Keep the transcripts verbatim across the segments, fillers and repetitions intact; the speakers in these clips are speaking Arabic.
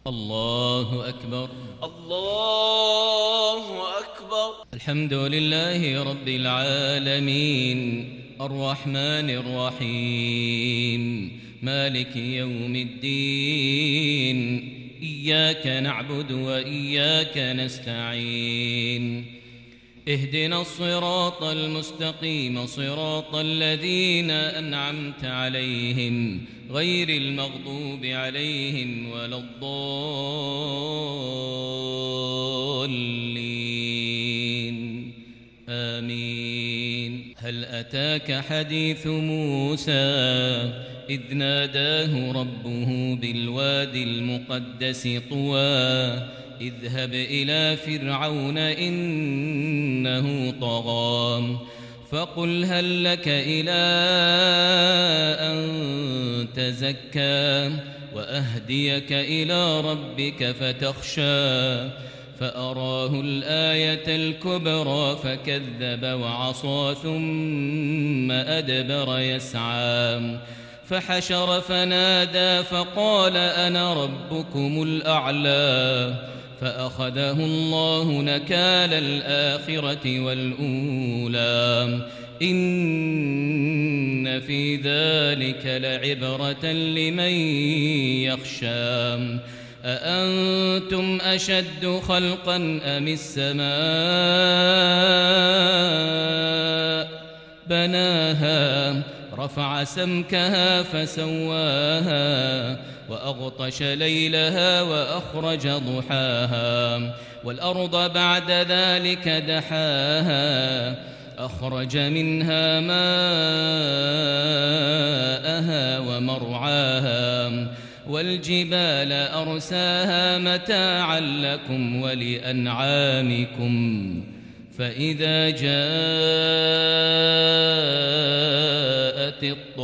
الله أكبر. الله أكبر. الحمد لله رب العالمين الرحمن الرحيم مالك يوم الدين إياك نعبد وإياك نستعين اهدنا الصراط المستقيم صراط الذين أنعمت عليهم غير المغضوب عليهم ولا الضالين آمين. هل أتاك حديث موسى إذ ناداه ربه بالوادي المقدس طوى اذهب إلى فرعون إنه طغى فقل هل لك إلى أن تزكى وأهديك إلى ربك فتخشى فأراه الآية الكبرى فكذب وعصى ثم أدبر يسعى فحشر فنادى فقال أنا ربكم الأعلى فأخذه الله نكال الآخرة والأولى إن في ذلك لعبرة لمن يخشى أأنتم أشد خلقا أم السماء بناها رفع سمكها فسواها وأغطش ليلها وأخرج ضحاها والأرض بعد ذلك دحاها أخرج منها ماءها ومرعاها والجبال أرساها متاعا لكم ولأنعامكم فإذا جاءت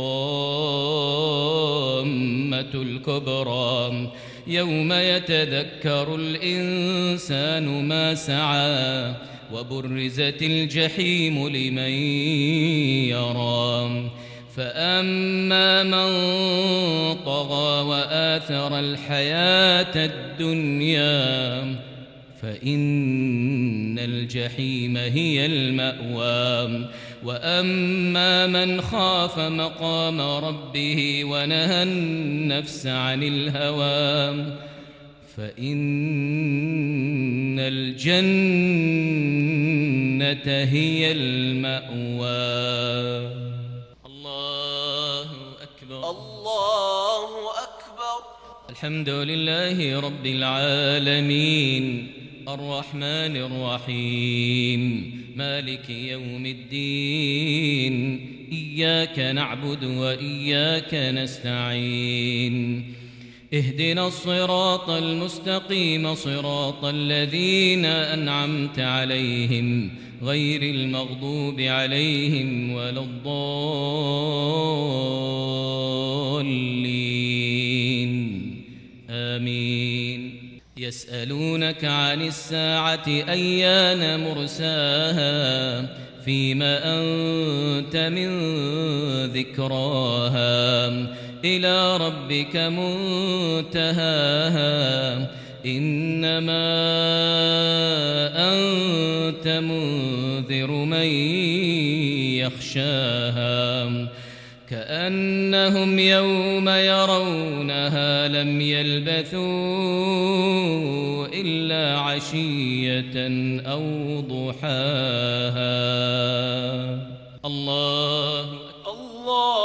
الطامة الكبرى يوم يتذكر الإنسان ما سعى وبرزت الجحيم لمن يرى فأما من طغى وآثر الحياة الدنيا فإن الجحيم هي المأوى وأما من خاف مقام ربه ونهى النفس عن الهوى فإن الجنة هي المأوى. الله أكبر. الله أكبر. الحمد لله رب العالمين الرحمن الرحيم مالك يوم الدين إياك نعبد وإياك نستعين اهدنا الصراط المستقيم صراط الذين أنعمت عليهم غير المغضوب عليهم ولا الضالين آمين. يسألونك عن الساعة أيان مرساها فيما أنت من ذكراها إلى ربك منتهاها إنما أنت منذر من يخشاها كأنهم يوم يرونها لم يلبثوا إلا عشية أو ضحاها. الله الله